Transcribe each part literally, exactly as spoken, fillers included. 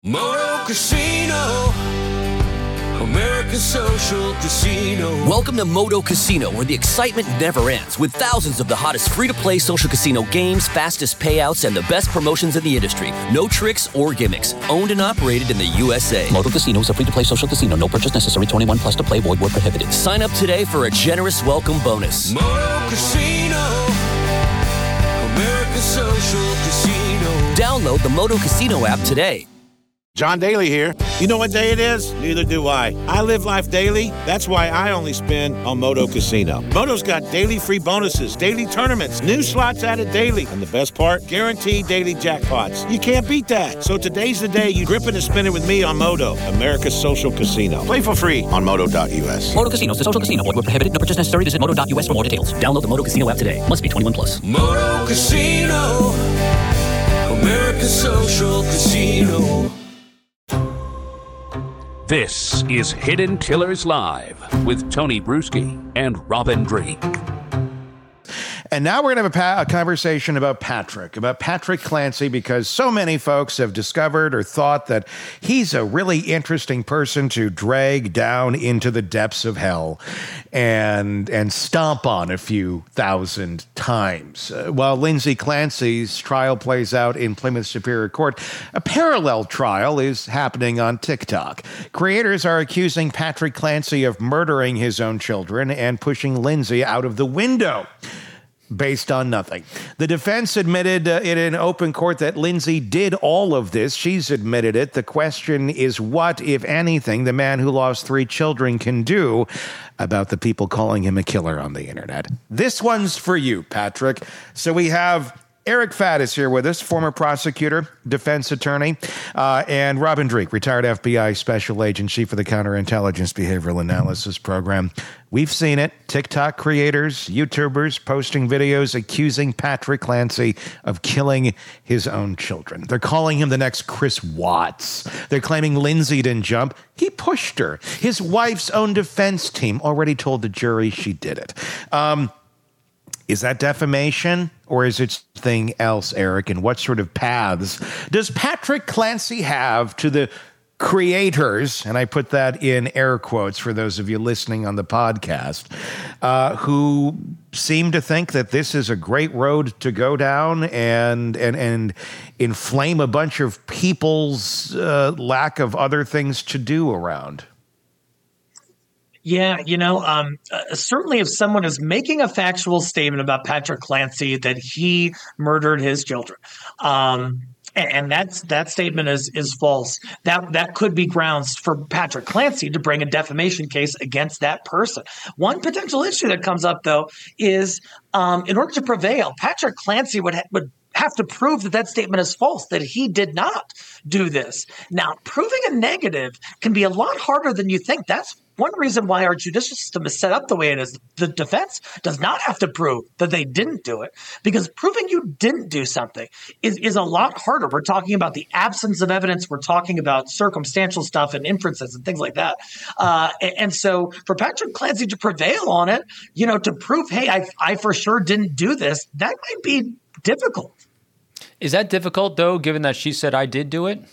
Moto Casino, American Social Casino. Welcome to Moto Casino, where the excitement never ends, with thousands of the hottest free-to-play social casino games, fastest payouts, and the best promotions in the industry. No tricks or gimmicks. Owned and operated in the U S A. Moto Casino is a free-to-play social casino. No purchase necessary. twenty-one plus to play. Void where prohibited. Sign up today for a generous welcome bonus. Moto Casino, American Social Casino. Download the Moto Casino app today. John Daly here. You know what day it is? Neither do I. I live life daily. That's why I only spin on Moto Casino. Moto's got daily free bonuses, daily tournaments, new slots added daily, and the best part, guaranteed daily jackpots. You can't beat that. So today's the day you grip it and spin it with me on Moto, America's social casino. Play for free on moto dot u s. Moto Casino is a social casino. Void where prohibited. No purchase necessary. Visit moto dot u s for more details. Download the Moto Casino app today. Must be twenty-one plus. Moto Casino, American Social Casino. This is Hidden Killers Live with Tony Bruschi and Robin Drake. And now we're going to have a, pa- a conversation about Patrick, about Patrick Clancy, because so many folks have discovered or thought that he's a really interesting person to drag down into the depths of hell and and stomp on a few thousand times. Uh, while Lindsay Clancy's trial plays out in Plymouth Superior Court, a parallel trial is happening on TikTok. Creators are accusing Patrick Clancy of murdering his own children and pushing Lindsay out of the window, based on nothing. The defense admitted uh, in an open court that Lindsay did all of this. She's admitted it. The question is what, if anything, the man who lost three children can do about the people calling him a killer on the internet. This one's for you, Patrick. So we have Eric Fatt is here with us, former prosecutor, defense attorney, uh, and Robin Drake, retired F B I special agent, chief of the Counterintelligence Behavioral Analysis Program. We've seen it. TikTok creators, YouTubers posting videos accusing Patrick Clancy of killing his own children. They're calling him the next Chris Watts. They're claiming Lindsay didn't jump. He pushed her. His wife's own defense team already told the jury she did it. Um, Is that defamation, or is it something else, Eric? And what sort of paths does Patrick Clancy have to the creators, and I put that in air quotes for those of you listening on the podcast, uh, who seem to think that this is a great road to go down and and and inflame a bunch of people's uh, lack of other things to do around? Yeah, you know, um, uh, certainly if someone is making a factual statement about Patrick Clancy that he murdered his children, um, and, and that's that statement is is false, that that could be grounds for Patrick Clancy to bring a defamation case against that person. One potential issue that comes up, though, is um, in order to prevail, Patrick Clancy would ha- would have to prove that that statement is false, that he did not do this. Now, proving a negative can be a lot harder than you think. That's one reason why our judicial system is set up the way it is. The defense does not have to prove that they didn't do it, because proving you didn't do something is, is a lot harder. We're talking about the absence of evidence. We're talking about circumstantial stuff and inferences and things like that. Uh, and, and so for Patrick Clancy to prevail on it, you know, to prove, hey, I, I for sure didn't do this, that might be difficult. Is that difficult, though, given that she said I did do it?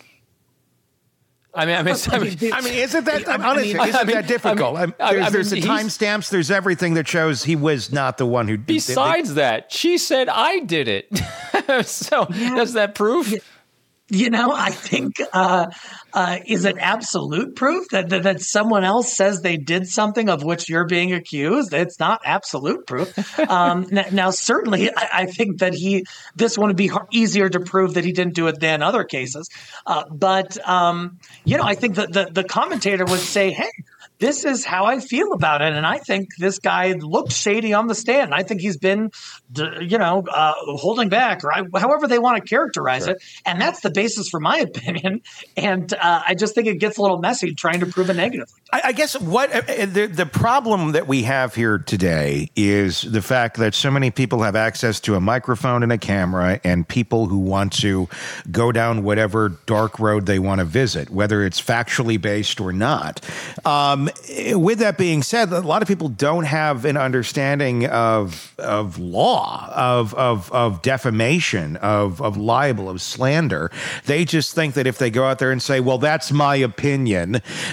I mean, I mean, I mean, I mean, isn't that I mean, honestly, isn't I mean, that difficult? I mean, I mean, there's, there's I mean, the timestamps. There's everything that shows he was not the one who did it. Besides that, she said I did it. So yeah. Does that prove? You know, I think, uh, uh, is it absolute proof that, that that someone else says they did something of which you're being accused? It's not absolute proof. Um, now, now, certainly, I, I think that he this one would be hard, easier to prove that he didn't do it than other cases. Uh, but, um, you know, I think that the, the commentator would say, hey, this is how I feel about it. And I think this guy looked shady on the stand. I think he's been, you know, uh, holding back, or I, however they want to characterize sure. it. And that's the basis for my opinion. And uh, I just think it gets a little messy trying to prove a negative. I, I guess what uh, the, the problem that we have here today is the fact that so many people have access to a microphone and a camera, and people who want to go down whatever dark road they want to visit, whether it's factually based or not. Um, Um, with that being said, a lot of people don't have an understanding of of law, of of of defamation, of of libel, of slander. They just think that if they go out there and say, "Well, that's my opinion,"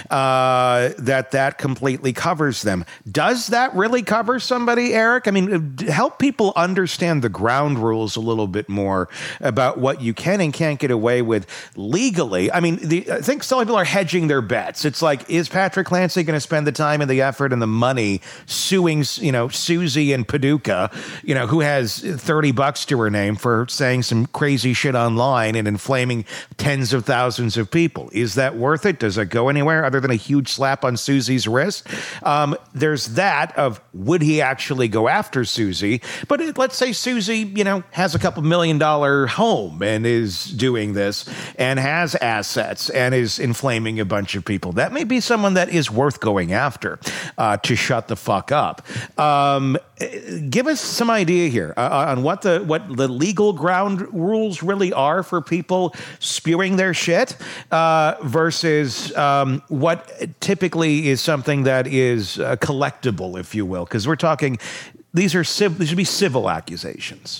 uh, that that completely covers them. Does that really cover somebody, Eric? I mean, help people understand the ground rules a little bit more about what you can and can't get away with legally. I mean, the, I think some people are hedging their bets. It's like, is Patrick Clancy going to spend the time and the effort and the money suing, you know, Susie and Paducah, you know, who has thirty bucks to her name for saying some crazy shit online and inflaming tens of thousands of people? Is that worth it? Does it go anywhere other than a huge slap on Susie's wrist? Um, there's that of, would he actually go after Susie? But it, let's say Susie, you know, has a couple million dollar home and is doing this and has assets and is inflaming a bunch of people. That may be someone that is worth going after uh, to shut the fuck up. Um, give us some idea here uh, on what the what the legal ground rules really are for people spewing their shit uh, versus um, what typically is something that is uh, collectible, if you will, because we're talking these are civ- these should be civil accusations.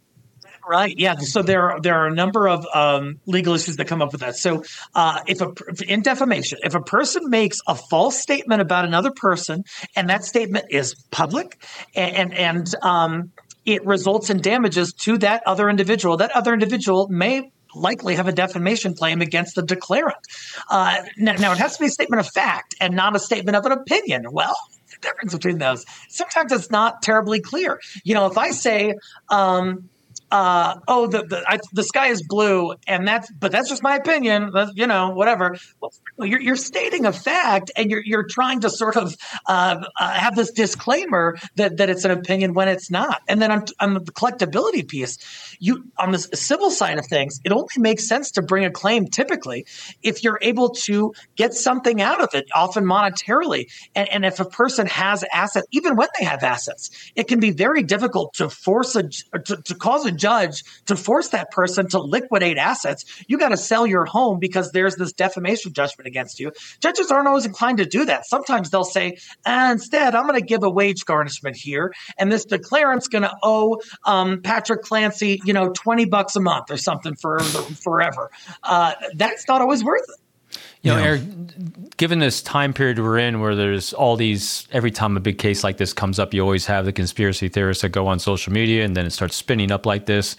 Right. Yeah. So there, there are a number of um, legal issues that come up with that. So uh, if a, in defamation, if a person makes a false statement about another person and that statement is public and, and, and um, it results in damages to that other individual, that other individual may likely have a defamation claim against the declarant. Uh, now, now, it has to be a statement of fact and not a statement of an opinion. Well, the difference between those, sometimes it's not terribly clear. You know, if I say, um, Uh, oh, the the, I, the sky is blue, and that's but that's just my opinion. That's, you know, whatever. Well, you're you're stating a fact, and you're you're trying to sort of uh, uh, have this disclaimer that that it's an opinion when it's not. And then on, on the collectability piece, you on the civil side of things, it only makes sense to bring a claim typically if you're able to get something out of it, often monetarily. And, and if a person has assets, even when they have assets, it can be very difficult to force a to, to cause a judge to force that person to liquidate assets. You got to sell your home because there's this defamation judgment against you. Judges aren't always inclined to do that. Sometimes they'll say, ah, instead, I'm going to give a wage garnishment here, and this declarant's going to owe um, Patrick Clancy, you know, twenty bucks a month or something for forever. Uh, that's not always worth it. You know, Eric, given this time period we're in where there's all these, every time a big case like this comes up, you always have the conspiracy theorists that go on social media and then it starts spinning up like this.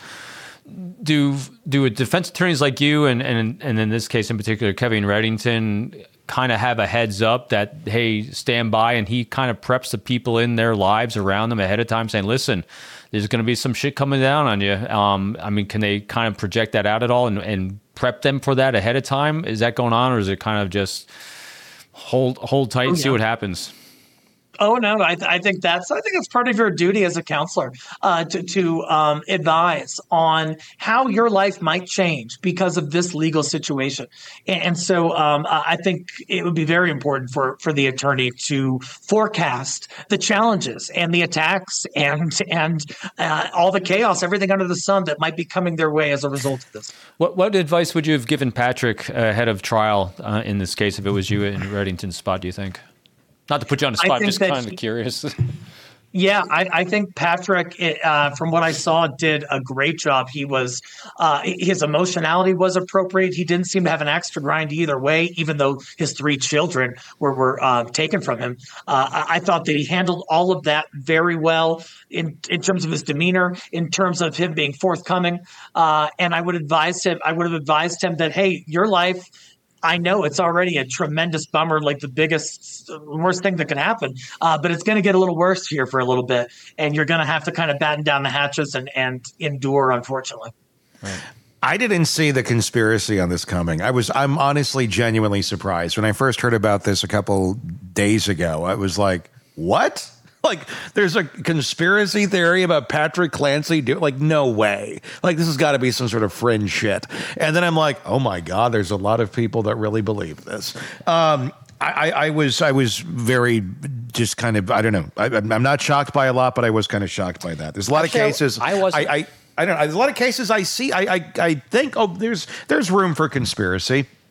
Do do defense attorneys like you and, and, and in this case in particular, Kevin Reddington, kind of have a heads up that, hey, stand by, and he kind of preps the people in their lives around them ahead of time saying, listen, there's going to be some shit coming down on you. Um, I mean, can they kind of project that out at all and, and prep them for that ahead of time? Is that going on, or is it kind of just hold hold tight, and oh, yeah. see what happens? Oh no, I, th- I think that's I think it's part of your duty as a counselor uh, to to um, advise on how your life might change because of this legal situation. And, and so um, I think it would be very important for, for the attorney to forecast the challenges and the attacks and and uh, all the chaos, everything under the sun that might be coming their way as a result of this. What what advice would you have given Patrick ahead of trial uh, in this case if it was you in Reddington's spot, do you think? Not to put you on the spot, just kind of curious. Yeah, I, I think Patrick, uh, from what I saw, did a great job. He was, uh, his emotionality was appropriate. He didn't seem to have an axe to grind either way, even though his three children were, were uh, taken from him. Uh, I, I thought that he handled all of that very well in, in terms of his demeanor, in terms of him being forthcoming. Uh, and I would advise him, I would have advised him that, hey, your life, I know it's already a tremendous bummer, like the biggest, worst thing that could happen, uh, but it's going to get a little worse here for a little bit, and you're going to have to kind of batten down the hatches and, and endure, unfortunately. Right. I didn't see the conspiracy on this coming. I was, I'm honestly genuinely surprised. When I first heard about this a couple days ago, I was like, what? Like, there's a conspiracy theory about Patrick Clancy. Do, like, no way. Like, this has got to be some sort of fringe shit. And then I'm like, oh my God, there's a lot of people that really believe this. Um, I, I was I was very just kind of, I don't know. I, I'm not shocked by a lot, but I was kind of shocked by that. There's a lot Actually, of cases. I was. I, I, I don't know. There's a lot of cases I see. I, I, I think, oh, there's there's room for conspiracy.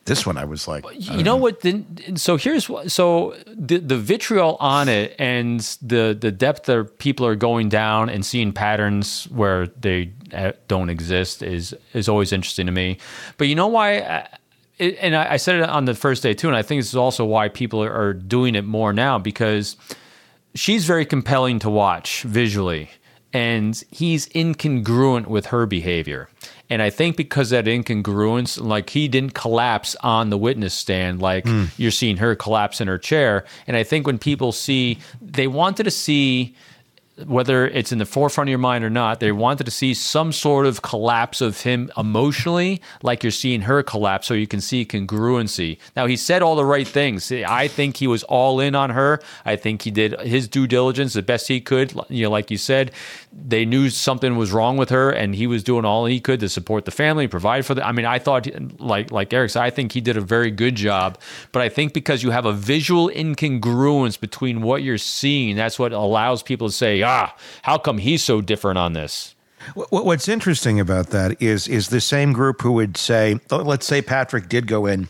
This one I was like, you know, know what? Then, so here's what. So the the vitriol on it and the the depth that people are going down and seeing patterns where they don't exist is is always interesting to me. But you know why? I, it, and I, I said it on the first day too, and I think this is also why people are, are doing it more now, because she's very compelling to watch visually, and he's incongruent with her behavior. And I think because that incongruence, like he didn't collapse on the witness stand, like mm. you're seeing her collapse in her chair. And I think when people see, they wanted to see, whether it's in the forefront of your mind or not, they wanted to see some sort of collapse of him emotionally, like you're seeing her collapse, so you can see congruency. Now, he said all the right things. I think he was all in on her. I think he did his due diligence the best he could. You know, like you said, they knew something was wrong with her, and he was doing all he could to support the family, provide for them. I mean, I thought, like like Eric said, I think he did a very good job. But I think because you have a visual incongruence between what you're seeing, that's what allows people to say, ah, how come he's so different on this? What's interesting about that is is the same group who would say, let's say Patrick did go in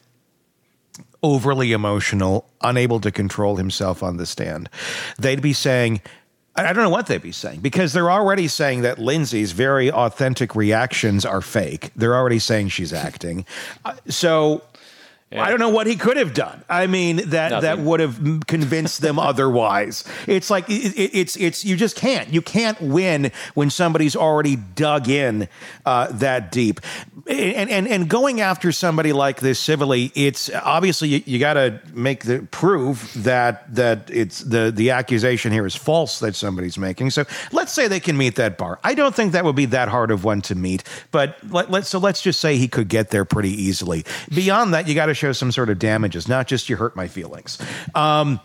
overly emotional, unable to control himself on the stand. They'd be saying, I don't know what they'd be saying, because they're already saying that Lindsay's very authentic reactions are fake. They're already saying she's acting. Uh, so... Yeah. I don't know what he could have done. I mean, that Nothing. that would have convinced them otherwise. It's like it, it, it's it's you just can't. You can't win when somebody's already dug in uh, that deep. And, and and going after somebody like this civilly, it's obviously you, you got to make the prove that that it's the the accusation here is false that somebody's making. So let's say they can meet that bar. I don't think that would be that hard of one to meet. But let, let's so let's just say he could get there pretty easily. Beyond that, you got to show some sort of damages, not just you hurt my feelings. Um,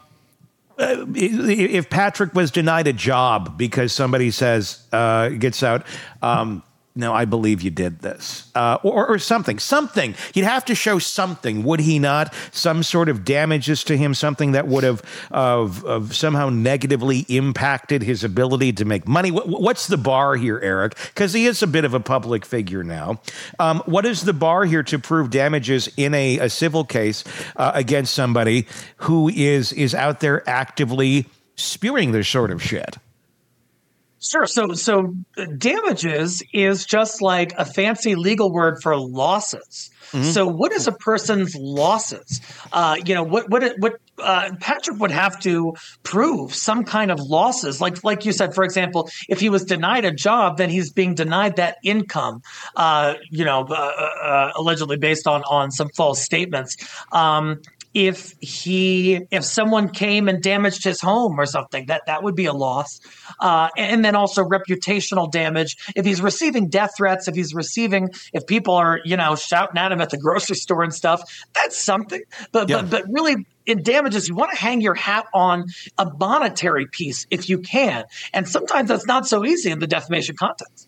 if Patrick was denied a job because somebody says, uh, gets out, um, no, I believe you did this, uh, or, or something, something. You'd have to show something, would he not? Some sort of damages to him, something that would have of, of somehow negatively impacted his ability to make money. What, what's the bar here, Eric? Because he is a bit of a public figure now. Um, what is the bar here to prove damages in a, a civil case uh, against somebody who is is out there actively spewing this sort of shit? Sure. So, so damages is just like a fancy legal word for losses. Mm-hmm. So, what is a person's losses? Uh, you know, what what what uh, Patrick would have to prove some kind of losses, like like you said, for example, if he was denied a job, then he's being denied that income. Uh, you know, uh, uh, allegedly based on on some false statements. Um, If he, if someone came and damaged his home or something, that, that would be a loss. Uh, and then also reputational damage. If he's receiving death threats, if he's receiving, if people are, you know, shouting at him at the grocery store and stuff, that's something. But, yeah. but, but really in damages, you want to hang your hat on a monetary piece if you can. And sometimes that's not so easy in the defamation context.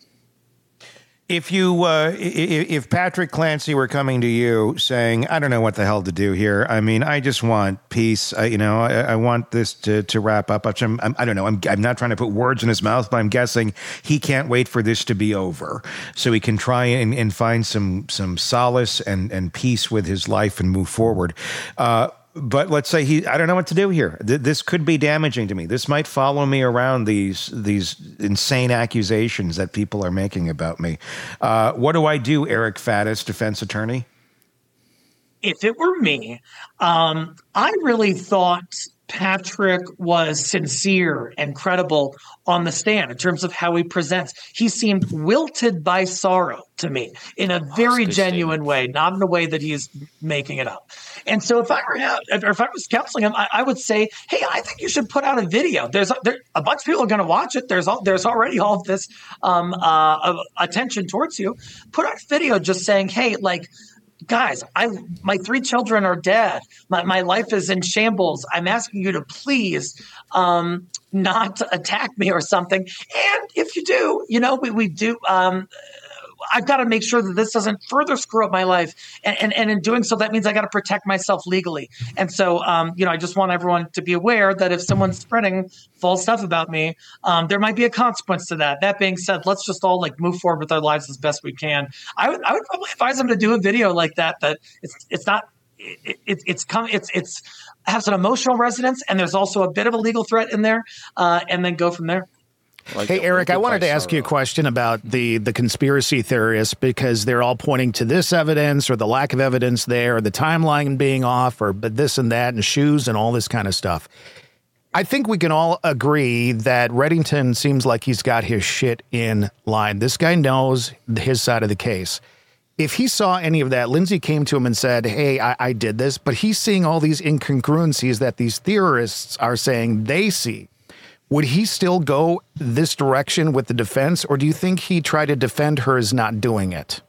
If you, uh, if Patrick Clancy were coming to you saying, I don't know what the hell to do here. I mean, I just want peace. I, you know, I, I want this to, to wrap up. I'm, I'm, I don't know. I'm, I'm not trying to put words in his mouth, but I'm guessing he can't wait for this to be over so he can try and, and find some, some solace and, and peace with his life and move forward. Uh, But let's say he, I don't know what to do here. This could be damaging to me. This might follow me around, these these insane accusations that people are making about me. Uh, what do I do, Eric Faddis, defense attorney? If it were me, um, I really thought Patrick was sincere and credible on the stand in terms of how he presents. He seemed wilted by sorrow to me in a very genuine way, not in a way that he's making it up. And so if I were or if I was counseling him, I, I would say, hey, I think you should put out a video. There's a, there, a bunch of people are going to watch it. There's all, there's already all of this um, uh, attention towards you. Put out a video just saying, hey, like, guys, I my three children are dead. My my life is in shambles. I'm asking you to please um, not attack me or something. And if you do, you know, we, we do. Um, I've got to make sure that this doesn't further screw up my life. And, and, and in doing so, that means I got to protect myself legally. And so, um, you know, I just want everyone to be aware that if someone's spreading false stuff about me, um, there might be a consequence to that. That being said, let's just all like move forward with our lives as best we can. I would, I would probably advise them to do a video like that, that it's, it's not, it, it, it's come, it's, it's has an emotional resonance, and there's also a bit of a legal threat in there, uh, and then go from there. Like hey, Eric, I wanted to ask you a question about the, the conspiracy theorists, because they're all pointing to this evidence or the lack of evidence there, or the timeline being off, or but this and that, and shoes and all this kind of stuff. I think we can all agree that Reddington seems like he's got his shit in line. This guy knows his side of the case. If he saw any of that, Lindsay came to him and said, hey, I, I did this, but he's seeing all these incongruencies that these theorists are saying they see. Would he still go this direction with the defense, or do you think he tried to defend her as not doing it?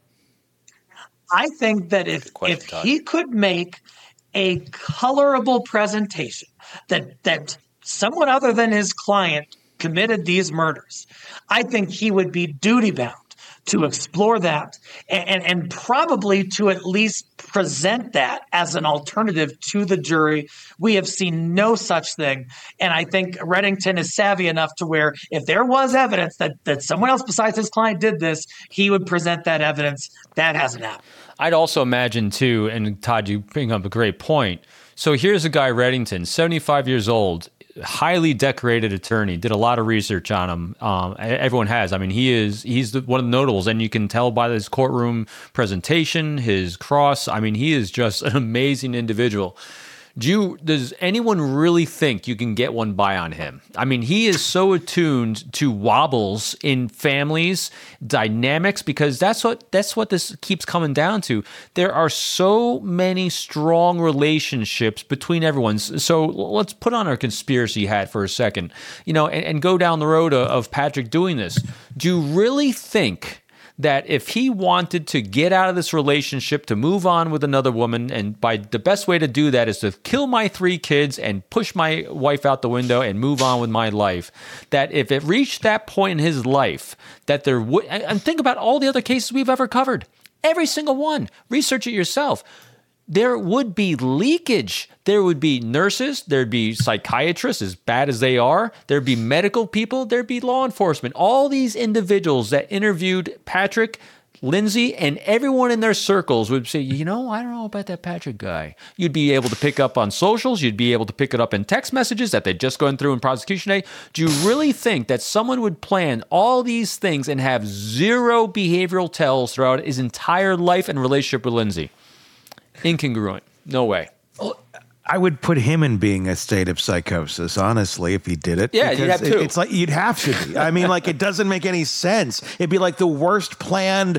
I think that if if he could make a colorable presentation that that someone other than his client committed these murders, I think he would be duty-bound to explore that and, and, and probably to at least present that as an alternative to the jury. We have seen no such thing. And I think Reddington is savvy enough to where if there was evidence that, that someone else besides his client did this, he would present that evidence. That hasn't happened. I'd also imagine, too, and Todd, you bring up a great point. So here's a guy, Reddington, seventy-five years old, highly decorated attorney, did a lot of research on him. Um, everyone has. I mean, he is, he's the, one of the notables, and you can tell by his courtroom presentation, his cross. I mean, he is just an amazing individual. Do you, does anyone really think you can get one by on him? I mean, he is so attuned to wobbles in families, dynamics, because that's what that's what this keeps coming down to. There are so many strong relationships between everyone. So let's put on our conspiracy hat for a second, you know, and, and go down the road of, of Patrick doing this. Do you really think that if he wanted to get out of this relationship, to move on with another woman, and by the best way to do that is to kill my three kids and push my wife out the window and move on with my life, that if it reached that point in his life, that there would, and think about all the other cases we've ever covered, every single one, research it yourself. There would be leakage. There would be nurses. There'd be psychiatrists, as bad as they are. There'd be medical people. There'd be law enforcement. All these individuals that interviewed Patrick, Lindsay, and everyone in their circles would say, you know, I don't know about that Patrick guy. You'd be able to pick up on socials. You'd be able to pick it up in text messages that they'd just gone through in prosecution day. Do you really think that someone would plan all these things and have zero behavioral tells throughout his entire life and relationship with Lindsay? Incongruent. No way. Well, I would put him in being a state of psychosis, honestly, if he did it. Yeah, you'd have to. It's like you'd have to be. I mean, like, it doesn't make any sense. It'd be like the worst planned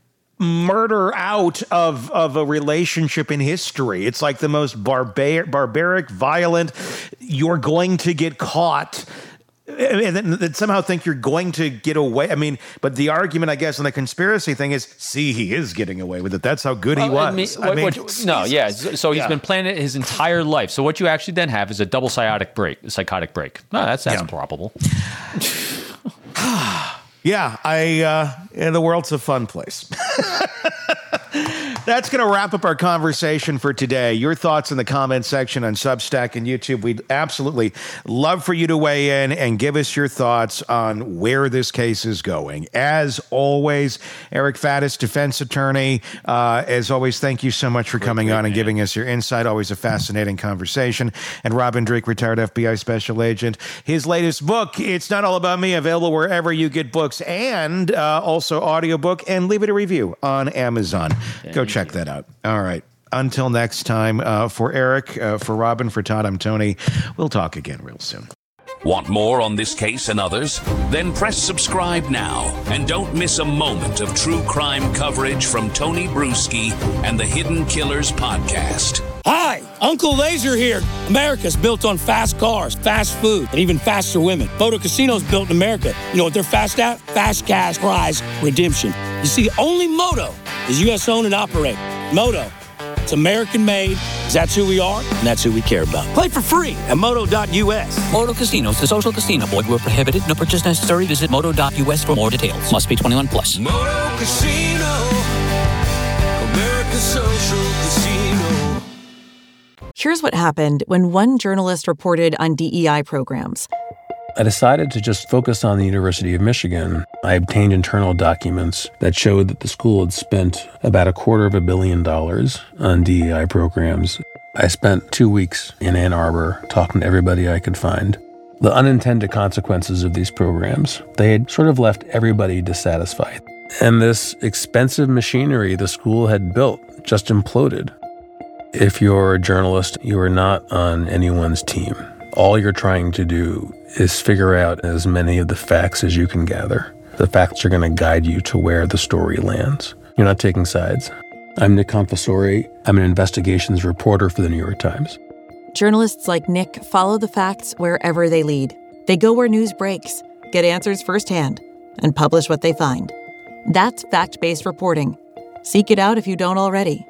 murder out of of a relationship in history. It's like the most barbar- barbaric, violent. You're going to get caught. And then, then somehow think you're going to get away. I mean, but the argument, I guess, on the conspiracy thing is, see, he is getting away with it. That's how good he well, was. I mean, I what, mean, what, no, yeah. So he's yeah. been planning it his entire life. So what you actually then have is a double psychotic break, a psychotic break. No, that's that's yeah. probable. yeah, I. Uh, yeah, the world's a fun place. That's going to wrap up our conversation for today. Your thoughts in the comment section on Substack and YouTube. We'd absolutely love for you to weigh in and give us your thoughts on where this case is going. As always, Eric Faddis, defense attorney. Uh, as always, thank you so much for coming great, on and man. giving us your insight. Always a fascinating conversation. And Robin Drake, retired F B I special agent. His latest book, It's Not All About Me, available wherever you get books, and uh, also audiobook, and leave it a review on Amazon. Thank Go check that out. All right. Until next time, uh, for Eric, uh, for Robin, for Todd, I'm Tony. We'll talk again real soon. Want more on this case and others? Then press subscribe now and don't miss a moment of true crime coverage from Tony Bruschi and the Hidden Killers podcast. Hi, Uncle Laser here. America's built on fast cars, fast food, and even faster women. Moto Casino's built in America. You know what they're fast at? Fast cash prize redemption. You see, only Moto is U S owned and operated. Moto, it's American made, because that's who we are, and that's who we care about. Play for free at moto dot U S. Moto Casinos, the social casino. Void where prohibited. No purchase necessary. Visit moto dot U S for more details. Must be twenty-one plus. Moto Casino, America's social casino. Here's what happened when one journalist reported on D E I programs. I decided to just focus on the University of Michigan. I obtained internal documents that showed that the school had spent about a quarter of a billion dollars on D E I programs. I spent two weeks in Ann Arbor talking to everybody I could find. The unintended consequences of these programs, they had sort of left everybody dissatisfied. And this expensive machinery the school had built just imploded. If you're a journalist, you are not on anyone's team. All you're trying to do is figure out as many of the facts as you can gather. The facts are going to guide you to where the story lands. You're not taking sides. I'm Nick Confessori. I'm an investigations reporter for the New York Times. Journalists like Nick follow the facts wherever they lead. They go where news breaks, get answers firsthand, and publish what they find. That's fact-based reporting. Seek it out if you don't already.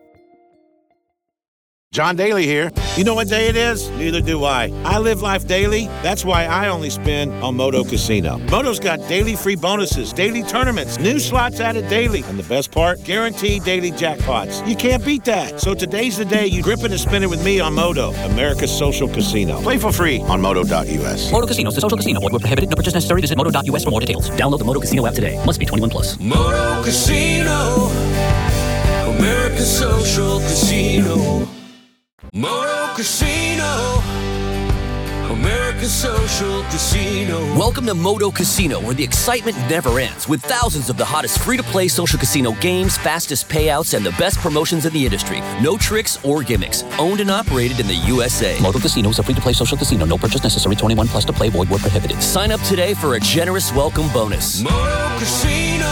John Daly here. You know what day it is? Neither do I. I live life daily. That's why I only spin on Moto Casino. Moto's got daily free bonuses, daily tournaments, new slots added daily. And the best part? Guaranteed daily jackpots. You can't beat that. So today's the day you grip it and spin it with me on Moto, America's social casino. Play for free on moto dot U S. Moto Casinos, the social casino. Void where prohibited. No purchase necessary. Visit moto dot U S for more details. Download the Moto Casino app today. Must be twenty-one plus. Moto Casino, America's social casino. Moto Casino, America's social casino. Welcome to Moto Casino, where the excitement never ends, with thousands of the hottest free-to-play social casino games, fastest payouts, and the best promotions in the industry. No tricks or gimmicks. Owned and operated in the U S A. Moto Casino is a free-to-play social casino. No purchase necessary. twenty-one plus to play. Void where prohibited. Sign up today for a generous welcome bonus. Moto Casino,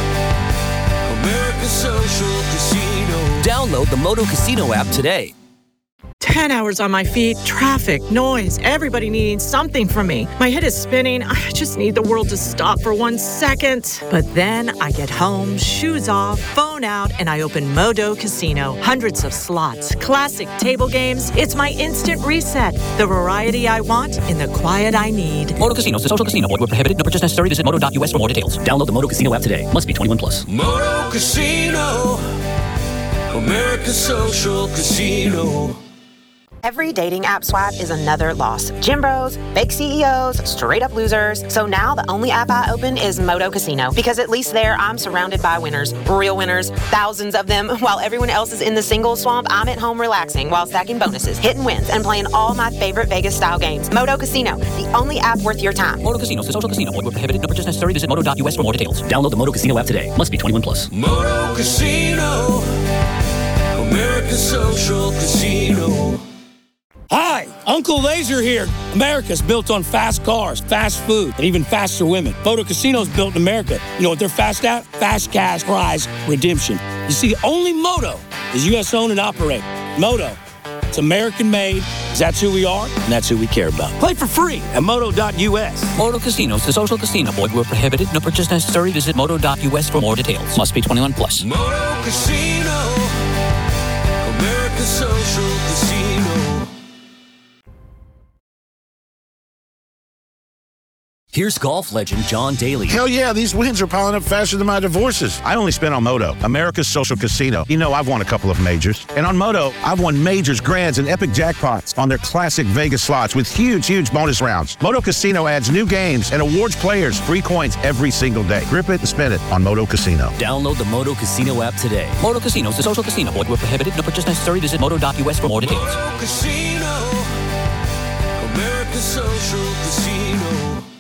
America's social casino. Download the Moto Casino app today. Ten hours on my feet, traffic, noise, everybody needing something from me. My head is spinning. I just need the world to stop for one second. But then I get home, shoes off, phone out, and I open Moto Casino. Hundreds of slots, classic table games. It's my instant reset. The variety I want in the quiet I need. Moto Casino, the social casino. Void where prohibited. No purchase necessary. Visit moto dot U S for more details. Download the Moto Casino app today. Must be twenty-one plus. Moto Casino, America's social casino. Every dating app swipe is another loss. Gym bros, fake C E Os, straight up losers. So now the only app I open is Moto Casino, because at least there I'm surrounded by winners, real winners, thousands of them. While everyone else is in the single swamp, I'm at home relaxing while stacking bonuses, hitting wins, and playing all my favorite Vegas style games. Moto Casino, the only app worth your time. Moto Casino, the social casino. Void where prohibited. No purchase necessary. Visit moto dot U S for more details. Download the Moto Casino app today. Must be twenty-one plus. Moto Casino, America's social casino. Hi, Uncle Laser here. America's built on fast cars, fast food, and even faster women. Moto Casino's built in America. You know what they're fast at? Fast cash, prize, redemption. You see, only Moto is U S owned and operated. Moto, it's American made, because that's who we are, and that's who we care about. Play for free at moto dot U S. Moto Casinos, the social casino. Void where prohibited. No purchase necessary. Visit moto dot U S for more details. Must be twenty-one plus. Moto Casino, America's social casino. Here's golf legend John Daly. Hell yeah, these wins are piling up faster than my divorces. I only spin on Moto, America's social casino. You know, I've won a couple of majors. And on Moto, I've won majors, grands, and epic jackpots on their classic Vegas slots with huge, huge bonus rounds. Moto Casino adds new games and awards players free coins every single day. Grip it and spin it on Moto Casino. Download the Moto Casino app today. Moto Casino, the social casino. Void where prohibited. No purchase necessary. Visit moto dot U S for more details. Moto Casino, America's social casino.